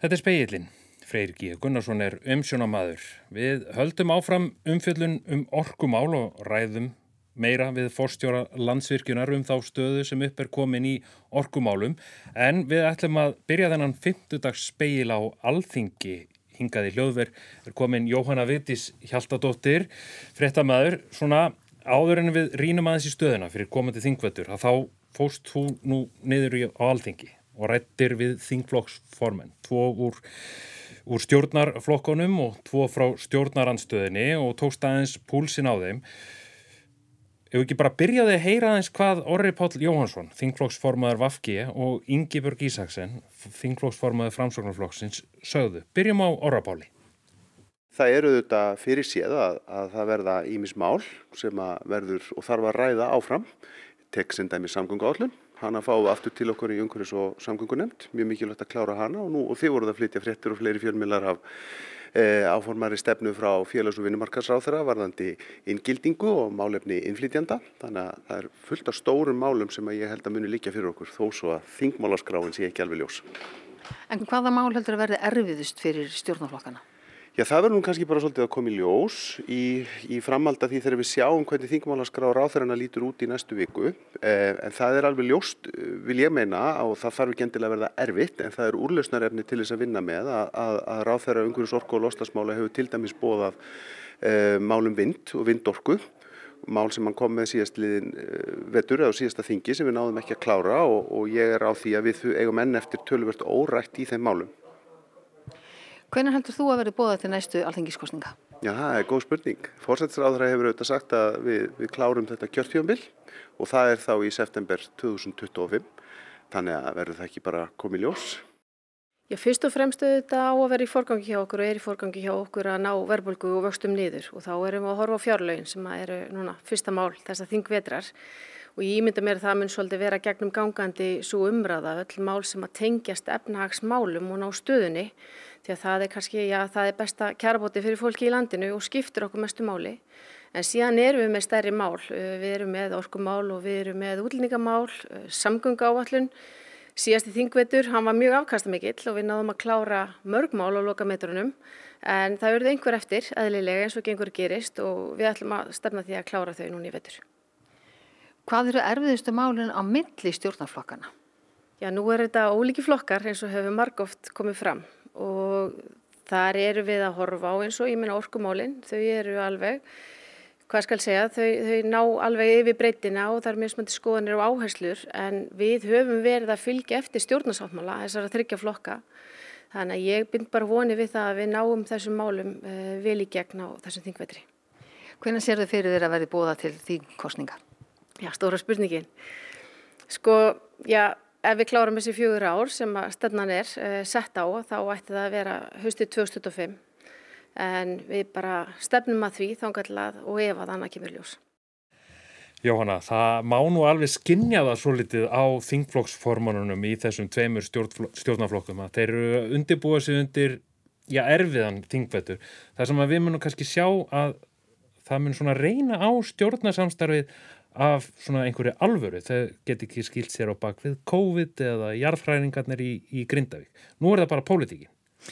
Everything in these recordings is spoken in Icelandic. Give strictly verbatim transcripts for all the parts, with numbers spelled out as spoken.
Þetta er Spegillinn. Freyr G. Gunnarsson er umsjónarmaður. Við höldum áfram umfjöllun um orkumál og ræðum meira við forstjóra Landsvirkjunar um þá stöðu sem upp er komin í orkumálum. En við ætlum að byrja þennan fimmtudags spegil á Alþingi. Hingað í hljóðver er komin Jóhanna Vigdís Hjaltadóttir, fréttamaður. Svona áður en við rýnum aðeins í stöðuna fyrir komandi þingvetur, að þá fórst þú nú niður í- á Alþingi og ræddir við þingflokksformenn, tvo úr, úr stjórnarflokkunum og tvo frá stjórnarandstöðinni og tókst aðeins púlsinn á þeim. Ef við ekki bara byrjaði að heyra aðeins hvað Orri Páll Jóhannsson, þingflokksformaður V G og Ingibjörg Isaksen, þingflokksformaður Framsóknarflokksins, sögðu. Byrjum á Orra Páli. Það eru þetta fyrir séð að, að það verða ýmis mál sem að verður og þarf að ræða áfram. Tek sem dæmi samgönguáætlun. Hana fáum við aftur til okkur í umhverfis- og samgöngunefnd. Mjög mikilvægt að klára hana og, nú, og þið voruð að flytja fréttir og fleiri fjölmiðlar af e, áformari stefnu frá félags- og vinnumarkaðsráðherra varðandi inngildingu og málefni innflytjanda. Þannig að það er fullt af stórum málum sem að ég held að muni liggja fyrir okkur þó svo að þingmálaskráin sé ekki alveg ljós. En hvaða mál heldur að verði erfiðust fyrir stjórnarflokkana? Já, það verður nú kannski bara svolítið að koma í ljós í, í framhald af því þegar við sjáum hvernig þingmálaskrá ráðherranna lítur út í næstu viku. Eh, en það er alveg ljóst, vil ég meina, og það þarf ekki endilega að verða erfitt, en það er úrlausnarefni til þess að vinna með að, að, að ráðherra umhverfis-, orku- og loftslagsmála hefur til dæmis boðað eh, málum vind og vindorku. Mál sem hann kom með síðastliðin eh, vetur eða síðasta þingi sem við náðum ekki að klára og, og ég er á því að við eigum enn eftir töluvert órætt í þeim málum. Hvenær heldur þú að verði boðað til næstu alþingiskosninga? Já, það er góð spurning. Forsætisráðherra hefur auðvitað sagt að við, við klárum þetta kjörtímabil og það er þá í september tvö þúsund tuttugu og fimm. Þannig að verður það ekki bara komið ljós. Já, fyrst og fremst auðvitað á að vera í forgangi hjá okkur og er í forgangi hjá okkur að ná verðbólgu og vöxtum niður og þá erum við að horfa á fjárlögin sem eru núna fyrsta mál þessa þingvetrar og ég ímynda mér að það mun svolítið vera gegnum gangandi svo umræða öll mál sem að tengjast efnahagsmálum og ná stöðunni því að það er kannski, já, það er besta kjarabóti fyrir fólki í landinu og skiptir okkur mestu máli. En síðan erum við með stærri mál, við erum með orkumál og við erum með útlendingamál, samgönguáætlun. Síðasti þingvetur, hann var mjög afkastamikill og við náðum að klára mörg mál á lokametrunum en það verður einhver eftir, eðlilega eins og gengur gerist og við ætlum að stefna því að klára þau núna í vetur. Hvað eru erfiðustu málin á milli stjórnarflokkana? Já, nú er þetta ólíki flokkar eins og hefur margoft komið fram og þar eru við að horfa á eins og ég meina orkumálin, þau eru alveg, hvað skal segja, þau, þau ná alveg yfir breiddina og það er mismunandi skoðanir og áherslur en við höfum verið að fylgja eftir stjórnarsáttmála þessara þriggja flokka. Þannig að ég bind bara voni við það að við náum þessum málum uh, vel í gegn á þessum þingvetri. Hvenær sérðu fyrir þér að verði boðað til þingkosninga? Já, stóra spurningin. Sko, já, ef við klárum þessi fjögur ár sem að stefnan er uh, sett á, þá ætti það að vera haustið tvö þúsund tuttugu og fimm. En við bara stefnum að því þangað að og ef að annað kemur ljós. Jóhanna, það má nú alveg skynja það svolítið á þingflokksformannunum í þessum tveimur stjórnarflokkum að þeir eru undirbúa sig undir, já, erfiðan þingvetur. Það sem að við munum kannski sjá að það mun svona reyna á stjórnarsamstarfið af svona einhverju alvöru. Það geti ekki skilt sér á bak við COVID eða jarðhræringarnir í, í Grindavík. Nú er það bara pólitíkin.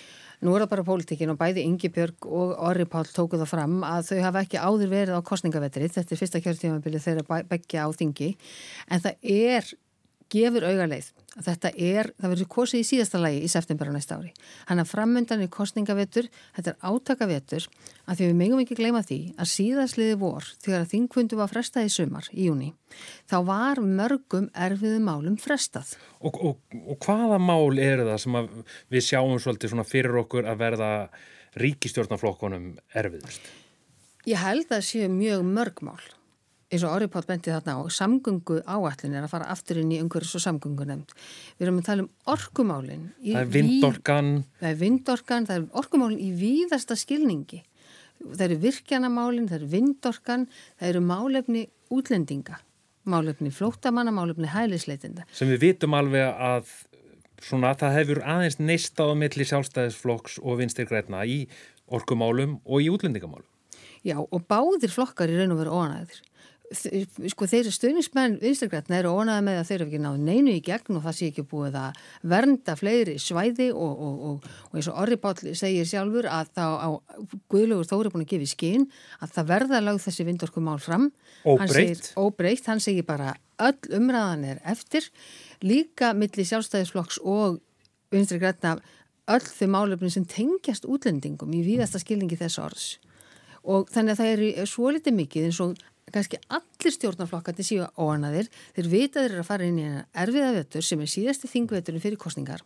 Nú er það bara pólitíkin og bæði Ingibjörg og Orri Páll tóku það fram að þau hafa ekki áður verið á kosningavetri. Þetta er fyrsta kjörtímabili þeirra beggja á þingi. En það er, gefur augaleið að þetta er, það verður kosið í síðasta lagi í september á næsta ári. Þannig að framundan er kosningavetur, þetta er átakavetur, að því við megum ekki gleyma því að síðastliði vor, þegar þingfundu var frestað í sumar, í júní, þá var mörgum erfiðum málum frestað. Og, og, og hvaða mál eru það sem að við sjáum svolítið svona fyrir okkur að verða ríkisstjórnarflokkunum erfiðust? Ég held að það séu mjög mörg mál. Eins og Orri Páll benti þarna á, samgöngu áætlun er að fara aftur inn í umhverfis- og samgöngunefnd. Við erum að tala um orkumálin. Það er vindorkan. Það er vindorkan, það er orkumálin í víðasta skilningi. Það eru virkjanamálin, það eru vindorkan, það eru málefni útlendinga, málefni flóttamanna, málefni hælisleitinda. Sem við vitum alveg að svona, það hefur aðeins neistað á milli Sjálfstæðisflokks og Vinstri grænna í orkumálum og í útlendingamálum. Já, og báðir flokkar í raun og veru óánægðir. sko þeirri stuðningsmenn Vinstri-grænna eru óánægðir með að þeir eru ekki náð neinu í gegn og það sé ekki búið að vernda fleiri svæði og, og, og, og eins og Orri Páll segir sjálfur að þá á Guðlaugur Þór er búin að gefa í skyn að það verða lögð þessi vindorkumál fram. Óbreytt. Óbreytt, hann segir bara öll umræðan er eftir, líka milli Sjálfstæðisflokks og Vinstri-grænna öll þau málefni sem tengjast útlendingum í víðasta skilningi þess orðs. Og þannig að það er svo litið mikið eins og kannski allir stjórnarflokkandi séu óánægðir, þeir vita þeir eru að fara inn í eina erfiða vetur sem er síðasti þingveturinn fyrir kosningar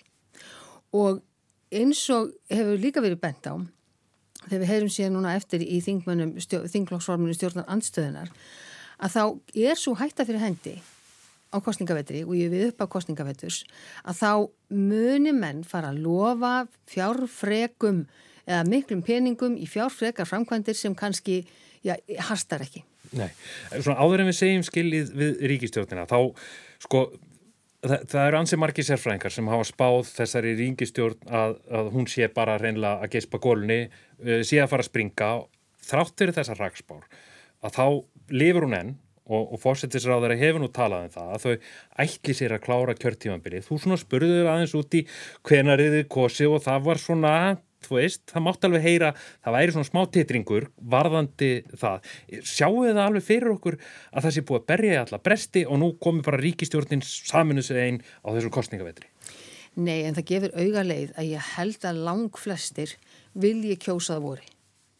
og eins og hefur líka verið bent á þegar við heyrum síðan núna eftir í þingmönnum þingflokksforminu stjórnar andstöðunar að þá er svo hætta fyrir hendi á kosningavetri og ég við upp á kosningaveturs að þá muni menn fara að lofa fjárfrekum eða miklum peningum í fjárfrekar framkvæmdir sem kannski, já, hastar ekki. Nei, svona áður en við segjum skilið við ríkisstjórnina, þá sko, það, það eru ansi margir sérfræðingar sem hafa spáð þessari ríkisstjórn að, að hún sé bara hreinlega að geispa gólunni, sé að fara að springa, þrátt fyrir þessar hrakspár, að þá lifir hún enn og, og forsætisráðherra hefur nú talað um það, að þau ætli sér að klára kjörtímabilið. Þú svona spurður aðeins út í hvenær þið kosið og það var svona þú veist, það mátti alveg heyra, það væri svona smá titringur varðandi það. Sjáu þið það alveg fyrir okkur að það sé búið að berja í alla bresti og nú komi bara ríkisstjórnin saminu sig einn á þessum kosningavetri? Nei, en það gefur auga leið að ég held að langflestir vilji kjósa það voru.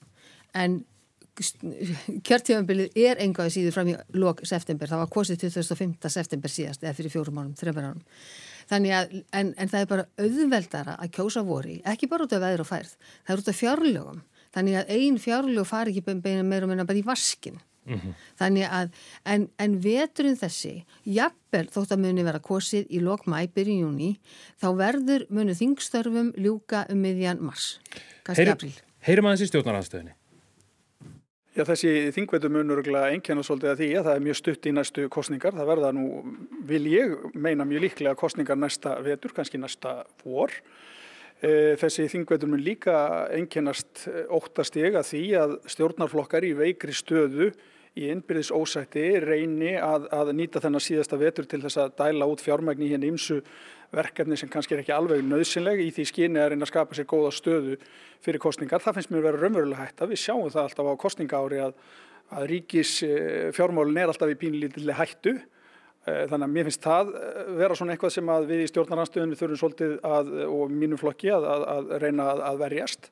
En kjörtímabilið er engaði síður fram í lok september, það var kosið tuttugasta og fimmta september síðast eða fyrir fjórum árum, þremur árum. Þannig að, en, en það er bara auðveldara að kjósa vori, ekki bara út af veður og færð, það er út af fjárlögum. Þannig að ein fjárlög fari ekki beina meira og meina bara í vaskin. Mm-hmm. Þannig að, en, en veturinn þessi, jafnvel þótt að muni vera kosið í lok maí, byrjun júní, þá verður munu þingstörfum ljúka um miðjan mars, kannski Heyri, apríl. Heyrum aðeins í stjórnarandstöðinni. Já, þessi þingvetur mun örugglega einkenna svolítið að því að það er mjög stutt í næstu kosningar. Það verða nú, vil ég meina mjög líklega kosningar næsta vetur, kannski næsta vor. Þessi þingvetur mun líka einkennast óttast ég að því að stjórnarflokkar í veikri stöðu í innbyrðis ósætti reyni að, að nýta þennan síðasta vetur til þess að dæla út fjármagni í henni ýmsu verkefni sem kannski er ekki alveg nauðsynleg í því skyni að reyna að skapa sér góða stöðu fyrir kosningar. Það finnst mér vera raunverulega hætta. Við sjáum það alltaf á kosningaári að, að ríkis fjármálin er alltaf í pínlítilli hættu. Þannig að mér finnst það vera svona eitthvað sem að við í stjórnarandstöðunni þurfum svolítið að, og mínum flokki að, að, að reyna að, að verjast.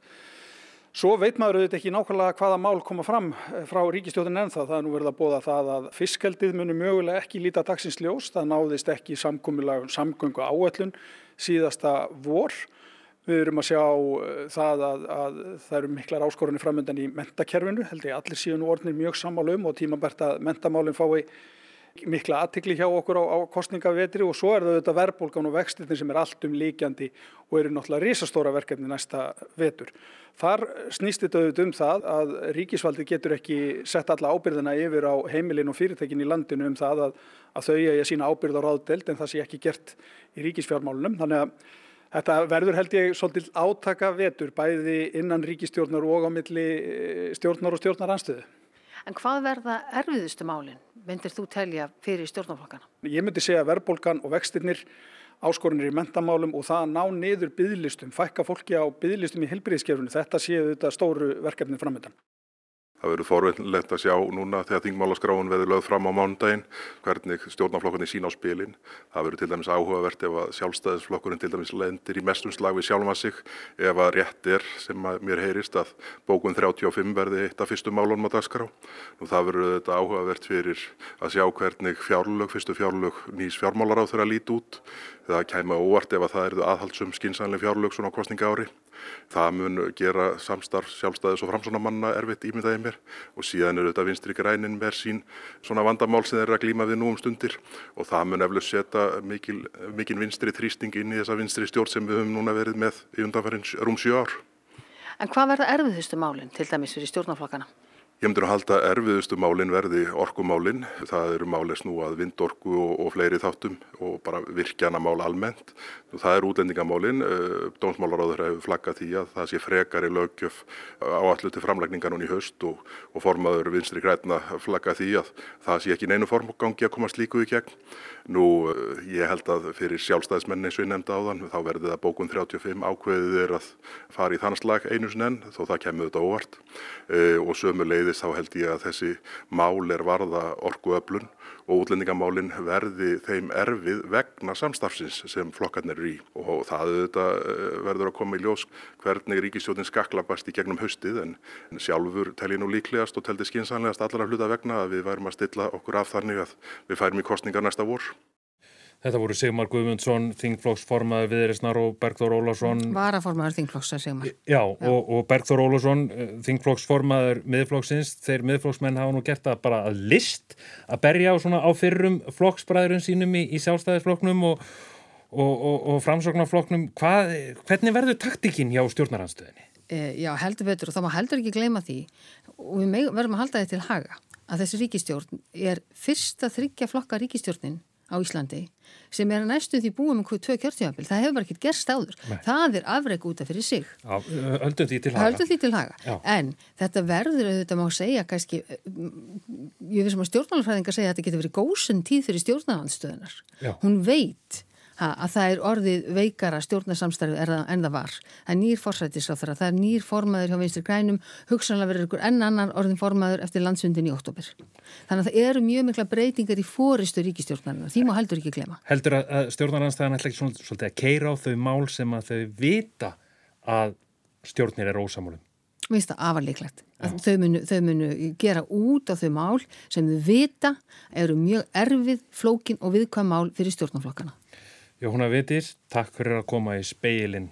Svo veit maður auðvitað ekki nákvæmlega hvaða mál koma fram frá ríkisstjórninni ennþá. Það er nú verið að boða það að fiskeldið muni mögulega ekki líta dagsins ljós. Það náðist ekki samkomulag um samgöngu áætlun síðasta vor. Við erum að sjá það að, að það eru miklar áskorunir framöndan í menntakerfinu. Held ég allir séu nú orðnir mjög sammála um og tímabært að menntamálin fái mikla athygli hjá okkur á, á kosningavetri og svo er það auðvitað verðbólgan og vextirnir sem er allt um líkjandi og eru náttúrulega risastóra verkefni næsta vetur. Þar snýst þetta auðvitað um það að ríkisvaldið getur ekki sett alla ábyrgðina yfir á heimilin og fyrirtækin í landinu um það að, að þau eigi að sína ábyrgð á ráðdeild en það sé ekki gert í ríkisfjármálunum. Þannig að þetta verður held ég svolítið átaka vetur bæði innan ríkisstjórnar og á milli stjórnar og stjórnarandstöðu. En hvað verða erfiðustu málin, myndir þú telja fyrir stjórnarflokkana? Ég myndi segja verðbólgan og vextirnir, áskorunir í menntamálum og það að ná niður biðlistum, fækka fólki á biðlistum í heilbrigðiskerfinu. Þetta séu þetta stóru verkefni framöndan. Það verður forvitnilegt að sjá núna þegar þingmálaskráin verður lögð fram á mánudaginn hvernig stjórnarflokkarnir sína á spilin. Það verður til dæmis áhugavert ef að sjálfstæðisflokkurinn til dæmis lendir í mestum slag við sjálfan sig ef að rétt er sem að mér heyrist að bókun þrjátíu og fimm verði eitt af fyrstu málunum á dagskrá. Nú það verður þetta áhugavert fyrir að sjá hvernig fjárlög, fyrstu fjárlög nýs fjármálaráðherra líti út. Það kæmi á óvart ef að það eru aðhaldssöm skynsamleg fjárlög svona á kosningaári. Það mun gera samstarf sjálfstæðis og framsóknarmanna erfitt ímyndaði mér og síðan eru þetta vinstri grænin með sín svona vandamál sem þeir eru að glíma við nú um stundir og það mun eflaust setja mikil, mikil vinstri þrýsting inn í þessa vinstri stjórn sem við höfum núna verið með í undanfarins rúm sjö ár. En hvað verða erfiðustu málin til dæmis fyrir stjórnarflokkana? Ég myndi að halda erfiðustu málin verði orkumálin. Það eru máli snúað vindorku og, og fleiri þáttum og bara virkjanamál almennt. Það er útlendingamálin. Dómsmálaráður hefur flaggað því að það sé frekari löggjöf áætluð til framlagningar núna í haust og, og formaður Vinstri grænna flaggað því að það sé ekki neinu formgangi að koma slíku í gegn. Nú, ég held að fyrir sjálfstæðismenn eins og ég nefndi áðan, þá verði það bókun þrjátíu og fimm ákveðið er að fara í þann slag einu sinni enn, þó það kemur þetta óvart. E, og sömuleiðis þá held ég að þessi mál er varða orkuöflun og útlendingamálin verði þeim erfið vegna samstarfsins sem flokkarnir eru í. Og það auðvitað verður að koma í ljós hvernig ríkisstjórnin skaklapast í gegnum haustið, en sjálfur tel ég nú líklegast og teldi skynsamlegast allra hluta vegna að við værum að stilla okkur af þannig að við færum í kosningar næsta vor. Þetta voru Sigmar Guðmundsson, þingflokksformaður Viðreisnar og Bergþór Ólason. Varaformaður þingflokks, Sigmar. Já, Já. Og, og Bergþór Ólason, þingflokksformaður Miðflokksins. Þeir Miðflokksmenn hafa nú gert það bara að list að berja á, svona, á fyrrum flokksbræðurum sínum í, í Sjálfstæðisflokknum og, og, og, og Framsóknarflokknum. Hvað, hvernig verður taktíkin hjá stjórnarandstöðinni? E, já, heldur betur og það má heldur ekki gleyma því og við meg, verðum að halda því til haga að þessi ríkisstjórn er fyrsta þriggja flokka ríkisstjórnin á Íslandi sem er næstu því búið með tvö kjörtímabil. Það hefur bara ekkert gerst áður. Nei. Það er afrek út af fyrir sig. Já, höldum því til haga. Höldum því til haga. Já. En þetta verður auðvitað má segja kannski, ég veist sem að stjórnmálafræðingar segja að þetta getur verið gósen tíð fyrir stjórnarandstöðunar. Hún veit ha, að það er orðið veikara stjórnarsamstarfi en það var. Það er nýr forsætisráðherra, það er nýr formaður hjá Vinstri grænum, hugsanlega verður ykkur enn annar orðin formaður eftir landsfundin í október. Þannig að það eru mjög mikla breytingar í forystu ríkisstjórnarinnar. Því má heldur ekki glema. Heldur að stjórnarandstaðan ætla ekki svona, svolítið að keyra á þau mál sem að þau vita að stjórnir er ósamálum? Mér finnst það afar líklegt. Þau munu, þau munu gera út á þau mál sem þau vita eru mjög erfið, flókin og viðkvæm mál fyrir stjórnarflokkana. Jóhanna Vigdís, takk fyrir að koma í Spegilinn.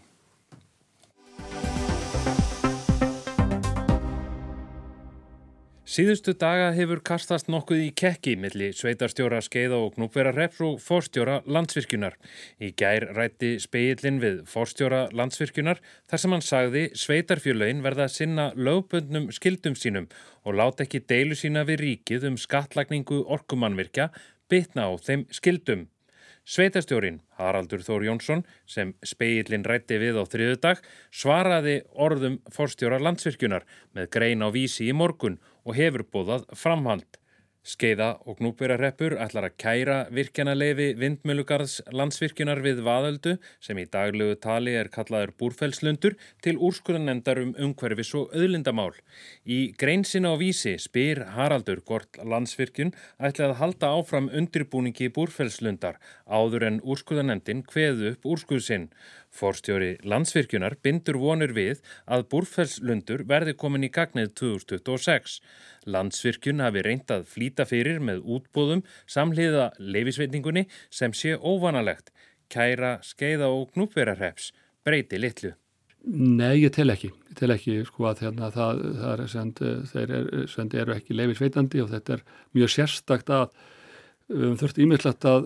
Síðustu daga hefur kastast nokkuð í kekki milli sveitarstjóra Skeiða og Gnúpverjahrepps og forstjóra Landsvirkjunar. Í gær ræddi Spegillinn við forstjóra Landsvirkjunar þar sem hann sagði sveitarfélögin verða að sinna lögbundnum skildum sínum og láta ekki deilu sína við ríkið um skattlagningu orkumannvirkja bitna á þeim skildum. Sveitarstjórinn Haraldur Þór Jónsson, sem Spegillinn ræddi við á þriðjudag, svaraði orðum forstjóra Landsvirkjunar með grein á Vísi í morgun og hefur boðað framhald. Skeiða og Gnúpverjahreppur ætlar að kæra virkjanaleyfi vindmyllugarðs Landsvirkjunar við Vaðöldu, sem í daglegu tali er kallaður Búrfellslundur, til úrskurðarnefndar um umhverfis og auðlindamál. Í grein sinni á Vísi spyr Haraldur hvort Landsvirkjun ætli að halda áfram undirbúningi Búrfellslundar áður en úrskurðarnefndin kveðu upp úrskurð sinn. Forstjóri Landsvirkjunar bindur vonir við að Búrfellslundur verði komin í gagnið tvö þúsund tuttugu og sex. Landsvirkjun hafi reynt að flýta fyrir með útboðum samhliða leyfisveitingunni sem sé óvanalegt. Kæra Skeiða og Gnúpverjahrepps breyti litlu. Nei, ég tel ekki. Ég tel ekki sko að hérna, það, það er send, þeir er, send, eru ekki leyfisveitandi og þetta er mjög sérstakt að við höfum þurft ýmislegt að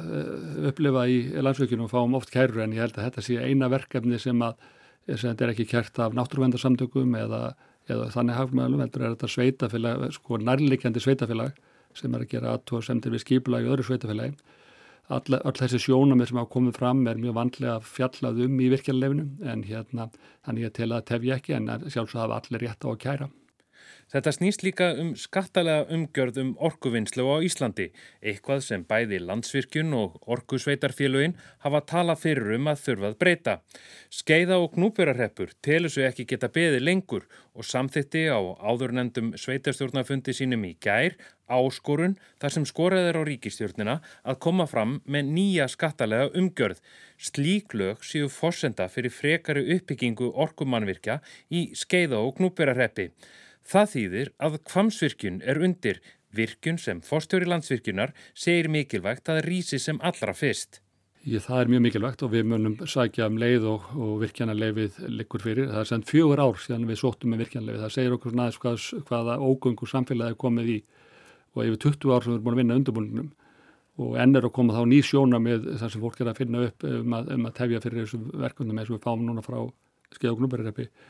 upplifa í Landsvirkjun og fáum oft kærur en ég held að þetta sé eina verkefni sem að sem er ekki kært af náttúruverndarsamtökum eða, eða þannig hagmælum, heldur er þetta sveitafélag, sko nærliggjandi sveitafélag sem er að gera athugasemdir við skipulagi og öðru sveitafélagi. All, all þessi sjónarmið sem hafa komið fram er mjög vandlega fjallað um í virkjanaleyfinu en hérna þannig að tel að tefja ekki en sjálfsög hafa allir rétt á að kæra. Þetta snýst líka um skattalega umgjörð um orkuvinnslu á Íslandi, eitthvað sem bæði Landsvirkjun og orkusveitarfélögin hafa talað fyrir um að þurfað breyta. Skeiða og Gnúpverjahreppur telur sig ekki geta beðið lengur og samþykkti á áðurnefndum sveitarstjórnarfundi sínum í gær áskorun þar sem skorað er á ríkisstjórnina að koma fram með nýja skattalega umgjörð. Slík lög séu forsenda fyrir frekari uppbyggingu orkumannvirkja í Skeiða og Gnúpverjahreppi. Það þýðir að Hvammsvirkjun er undir, virkjun sem forstjóri Landsvirkjunar segir mikilvægt að rísi sem allra fyrst. Ég, það er mjög mikilvægt og við munum sækja um leið og, og virkjanaleyfið liggur fyrir. Það er sem fjögur ár síðan við sóttum með virkjanaleyfið. Það segir okkur næst hvað, hvaða ógöngu samfélagi er komið í og yfir tuttugu ár sem við erum búin að vinna undirbúningnum og enn er að koma þá ný sjónarmið þar sem fólk er að finna upp um að, um að tefja fyrir þessum verkefnum eins og við fáum núna frá Skeiða og Gnúpverjahreppi.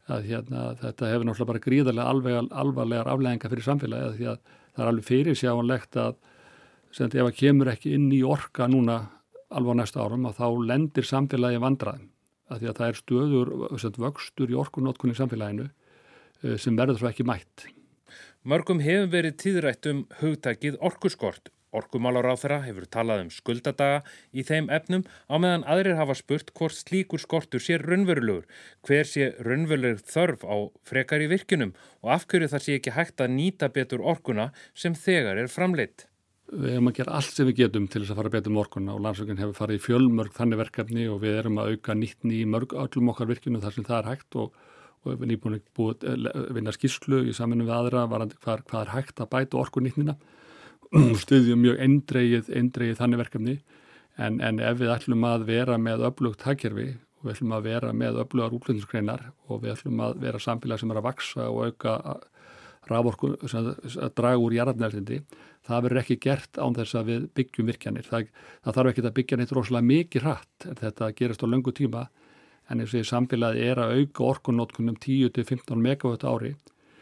að hérna, þetta hefur náttúrulega bara gríðarlega alveg, alvarlegar afleiðingar fyrir samfélagið því að það er alveg fyrirsjáanlegt að sem ef það kemur ekki inn í orka núna alveg á næsta árum og þá lendir samfélagi vandræðum að því að það er stöður sem vöxtur í orkunotkun í samfélaginu sem verður svo ekki mætt. Mörgum hefur verið tíðrætt um hugtakið orkuskort. Orkumálaráðherra hefur talað um skuldadaga í þeim efnum á meðan aðrir hafa spurt hvort slíkur skortur sé raunverulegur, hver sé raunveruleg þörf á frekari virkjunum og af hverju það sé ekki hægt að nýta betur orkuna sem þegar er framleidd. Við erum að gera allt sem við getum til þess að fara betur með orkuna og Landsvirkjun hefur farið í fjölmörg þannig verkefni og við erum að auka nýtni í mörg öllum okkar virkjunum þar sem það er hægt og og við erum nýbúin að búið að vinna skýrslu í samvinnu við aðra varandi hvað, hvað er hægt að bæta orkunýtnina og styðjum mjög eindregið, eindregið þannig verkefni en, en ef við ætlum að vera með öflugt hagkerfi og við ætlum að vera með öflugar útflutningsgreinar og við ætlum að vera samfélag sem er að vaxa og auka raforku, að draga úr jarðefnaeldsneyti, það verður ekki gert án þess að við byggjum virkjanir. Það, það þarf ekki að byggja neitt rosalega mikið hratt en þetta gerist á löngu tíma. En eins og samfélagið er að auka orkunotkun um tíu til fimmtán megavatt ári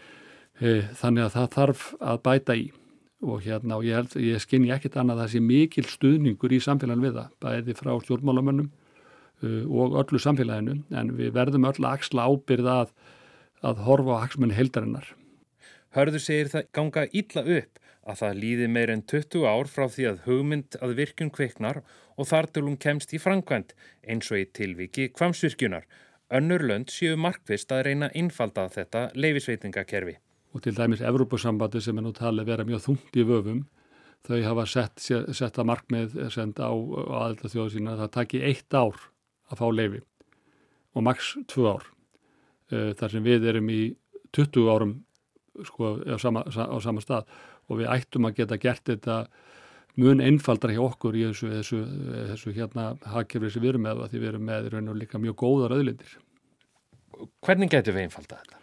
e, þannig að það þarf að bæta í og hérna og ég, held, ég skynji ekkit annað að það sé mikil stuðningur í samfélaginu við það, bæði frá stjórnmálamönnum uh, og öllu samfélaginu en við verðum öll að axla ábyrgð að, að horfa á hagsmuni heildarinnar. Hörður segir það ganga illa upp að það líði meir en tuttugu ár frá því að hugmynd að virkjun kviknar og þar til hún kemst í framkvæmd eins og í tilviki Hvammsvirkjunar. Önnur lönd séu markvisst að reyna að einfalda þetta leyfisveitingakerfi. Og til dæmis Evrópusambandi sem er nú talið vera mjög þungt í vöfum, þau hafa sett, sett að markmið send á, á aðildarþjóðu sína að það taki eitt ár að fá leyfi og maks tvö ár. Þar sem við erum í tuttugu árum sko, á, sama, á sama stað og við ættum að geta gert þetta mun einfaldra hjá okkur í þessu, þessu, þessu hérna hagkerfi sem við erum með, því við erum með raun og líka mjög góðar auðlindir. Hvernig getum við einfalda þetta?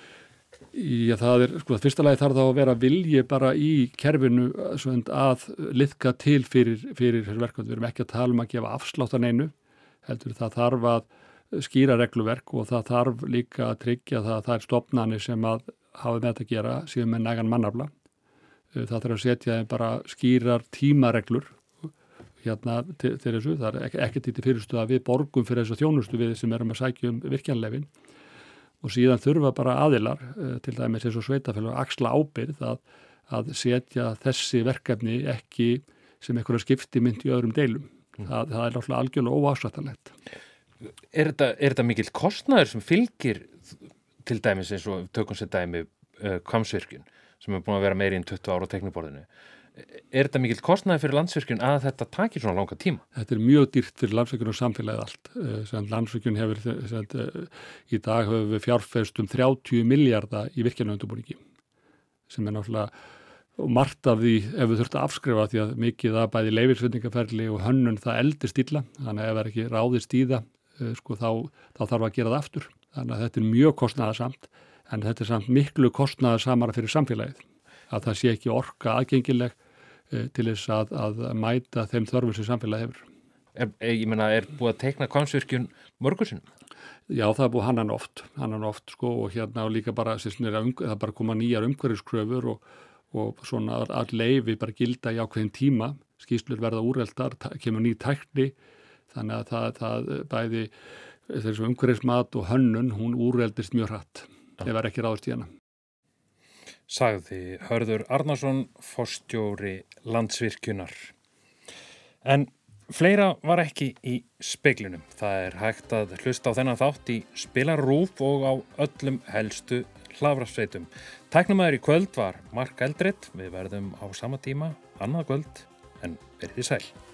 Já, það er, sko, fyrsta lagi þarf þá að vera vilji bara í kerfinu að liðka til fyrir, fyrir þessu verkefni. Við erum ekki að tala um að gefa afsláttan einu, heldur það þarf að skýra regluverk og það þarf líka að tryggja það að það er stofnanir sem að hafa með þetta að gera, síðan með nægan mannafla. Það þarf að setja bara skýrar tímareglur hérna til, til þessu. Það er ekki, ekki til fyrirstuð að við borgum fyrir þessu þjónustu við sem erum að sækja um virkjanleyfin. Og síðan þurfa bara aðilar, til dæmis eins og sveitafélag, að axla ábyrgð að, að setja þessi verkefni ekki sem einhverja skiptimynt í öðrum deilum. Mm. Það, það er náttúrulega algjörlega óásættanlegt. Er þetta, er þetta mikill kostnaður sem fylgir til dæmis eins og tökum sér dæmi uh, Hvammsvirkjun sem er búin að vera meiri en tuttugu ára á tekniborðinu. Er þetta mikill kostnaður fyrir Landsvirkjun að þetta takir svona langa tíma? Þetta er mjög dýrt fyrir Landsvirkjun og samfélagið allt. Sem Landsvirkjun hefur, sem, í dag hefur við fjárfest um þrjátíu milljarða í virkjunarundirbúningi sem er náttúrulega og margt af því ef við þurfum að afskrifa því að mikið að bæði leyfisveitingaferli og hönnun það eldist illa, þannig að ef það er ekki ráðist í það, sko, þá, þá þarf að gera það aftur. Þannig að þetta er mjög kostnaðarsamt en þetta er samt miklu kostnaðarsamara fyrir samfélagið að það sé ekki orka aðgengileg e, til þess að, að mæta þeim þörfum sem samfélagið hefur. Er, ég meina, er búið að teikna Hvammsvirkjun mörgursunum? Já, það er búið hannan oft, hannan oft sko og hérna og líka bara, sem um, það bara koma nýjar umhverfiskröfur og, og svona all leyfi bara gilda í ákveðin tíma, skýrslur verða úreltar, kemur ný tækni, þannig að það, það bæði þessu umhverfismat og hönnun, hún úreldist mjög hratt. Það var ekki ráðist í hana. Sagði Hörður Arnarsson, forstjóri Landsvirkjunar. En fleira var ekki í speglinum. Það er hægt að hlusta á þennan þátt í Spilarúf og á öllum helstu hlaðvarpssveitum. Tæknumæður í kvöld var Mark Eldred. Við verðum á sama tíma annað kvöld en verið sæl.